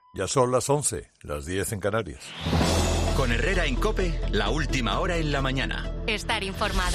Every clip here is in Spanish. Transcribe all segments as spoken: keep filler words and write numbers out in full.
Ya son las once, las diez en Canarias. Con Herrera en COPE, la última hora en la mañana. Estar informado.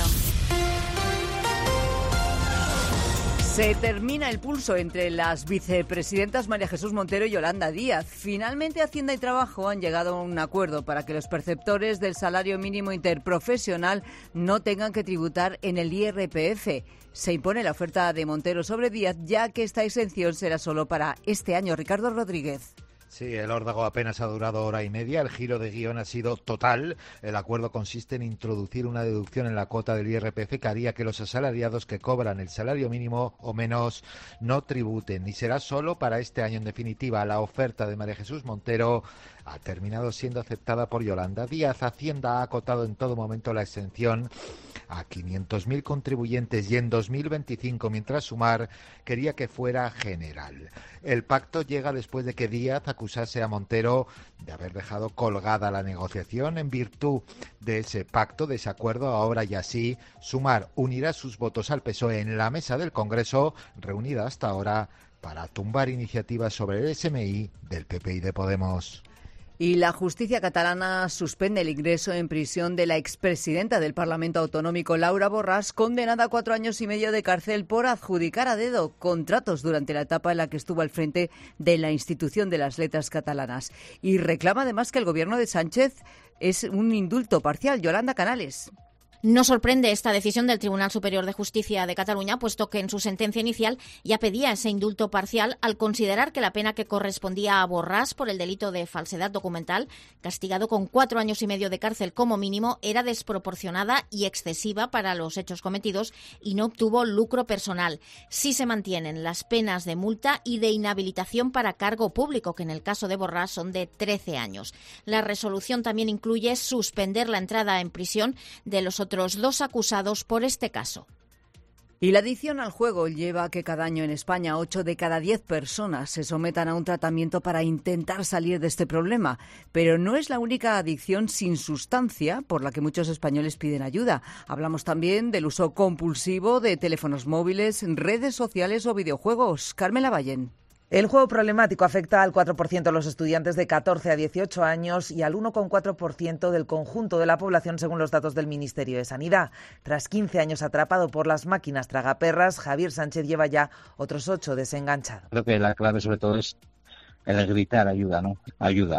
Se termina el pulso entre las vicepresidentas María Jesús Montero y Yolanda Díaz. Finalmente, Hacienda y Trabajo han llegado a un acuerdo para que los perceptores del salario mínimo interprofesional no tengan que tributar en el I R P F. Se impone la oferta de Montero sobre Díaz, ya que esta exención será solo para este año. Ricardo Rodríguez. Sí, el órdago apenas ha durado hora y media, el giro de guión ha sido total. El acuerdo consiste en introducir una deducción en la cuota del I R P F que haría que los asalariados que cobran el salario mínimo o menos no tributen. Y será solo para este año. En definitiva, la oferta de María Jesús Montero ha terminado siendo aceptada por Yolanda Díaz. Hacienda ha acotado en todo momento la exención a quinientos mil contribuyentes y en dos mil veinticinco, mientras Sumar quería que fuera general. El pacto llega después de que Díaz acusase a Montero de haber dejado colgada la negociación. En virtud de ese pacto, de ese acuerdo, ahora y así, Sumar unirá sus votos al P S O E en la mesa del Congreso, reunida hasta ahora para tumbar iniciativas sobre el S M I del P P y de Podemos. Y la justicia catalana suspende el ingreso en prisión de la expresidenta del Parlamento Autonómico, Laura Borràs, condenada a cuatro años y medio de cárcel por adjudicar a dedo contratos durante la etapa en la que estuvo al frente de la institución de las letras catalanas. Y reclama además que el gobierno de Sánchez es un indulto parcial. Yolanda Canales. No sorprende esta decisión del Tribunal Superior de Justicia de Cataluña, puesto que en su sentencia inicial ya pedía ese indulto parcial al considerar que la pena que correspondía a Borràs por el delito de falsedad documental, castigado con cuatro años y medio de cárcel como mínimo, era desproporcionada y excesiva para los hechos cometidos y no obtuvo lucro personal. Sí se mantienen las penas de multa y de inhabilitación para cargo público, que en el caso de Borràs son de trece años. La resolución también incluye suspender la entrada en prisión de los otros los dos acusados por este caso. Y la adicción al juego lleva a que cada año en España ocho de cada diez personas se sometan a un tratamiento para intentar salir de este problema. Pero no es la única adicción sin sustancia por la que muchos españoles piden ayuda. Hablamos también del uso compulsivo de teléfonos móviles, redes sociales o videojuegos. Carmen Lavallén. El juego problemático afecta al cuatro por ciento de los estudiantes de catorce a dieciocho años y al uno coma cuatro por ciento del conjunto de la población, según los datos del Ministerio de Sanidad. Tras quince años atrapado por las máquinas tragaperras, Javier Sánchez lleva ya otros ocho desenganchados. Creo que la clave sobre todo es el gritar ayuda, ¿no? Ayuda,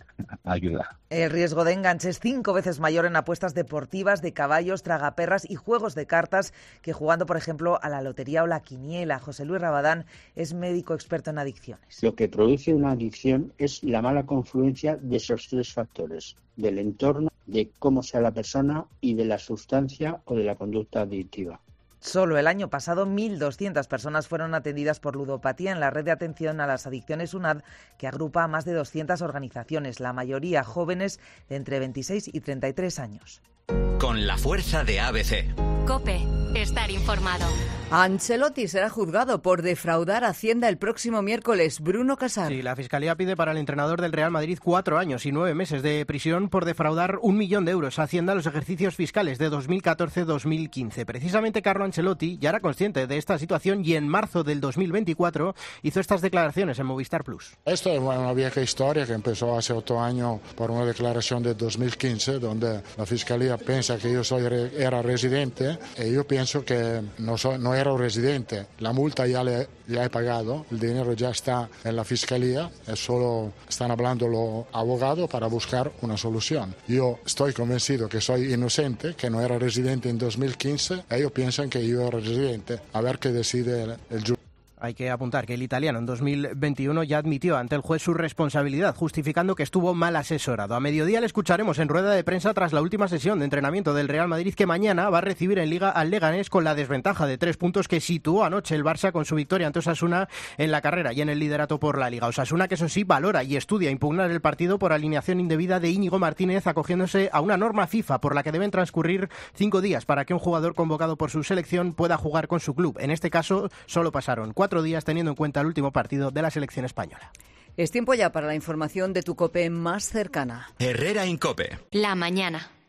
ayuda. El riesgo de enganche es cinco veces mayor en apuestas deportivas de caballos, tragaperras y juegos de cartas que jugando, por ejemplo, a la lotería o la quiniela. José Luis Rabadán es médico experto en adicciones. Lo que produce una adicción es la mala confluencia de esos tres factores: del entorno, de cómo sea la persona y de la sustancia o de la conducta adictiva. Solo el año pasado, mil doscientas personas fueron atendidas por ludopatía en la red de atención a las adicciones U N A D, que agrupa a más de doscientas organizaciones, la mayoría jóvenes de entre veintiséis y treinta y tres años. Con la fuerza de A B C. COPE. Estar informado. Ancelotti será juzgado por defraudar a Hacienda el próximo miércoles. Bruno Casar. Sí, la Fiscalía pide para el entrenador del Real Madrid cuatro años y nueve meses de prisión por defraudar un millón de euros a Hacienda en los ejercicios fiscales de dos mil catorce a dos mil quince. Precisamente Carlo Ancelotti ya era consciente de esta situación y en marzo del dos mil veinticuatro hizo estas declaraciones en Movistar Plus. Esto es una vieja historia que empezó hace ocho años por una declaración de dos mil quince, donde la Fiscalía piensa que yo soy era residente y yo pienso que no, soy, no era un residente. La multa ya le ya he pagado, el dinero ya está en la Fiscalía, es solo están hablando los abogados para buscar una solución. Yo estoy convencido que soy inocente, que no era residente en dos mil quince, ellos piensan que yo era residente. A ver qué decide el, el juez. Hay que apuntar que el italiano en dos mil veintiuno ya admitió ante el juez su responsabilidad, justificando que estuvo mal asesorado. A mediodía le escucharemos en rueda de prensa tras la última sesión de entrenamiento del Real Madrid, que mañana va a recibir en Liga al Leganés con la desventaja de tres puntos que situó anoche el Barça con su victoria ante Osasuna en la carrera y en el liderato por la Liga. Osasuna, que eso sí, valora y estudia impugnar el partido por alineación indebida de Íñigo Martínez, acogiéndose a una norma FIFA por la que deben transcurrir cinco días para que un jugador convocado por su selección pueda jugar con su club. En este caso, solo pasaron cuatro días teniendo en cuenta el último partido de la selección española. Es tiempo ya para la información de tu COPE más cercana. Herrera en COPE. La mañana.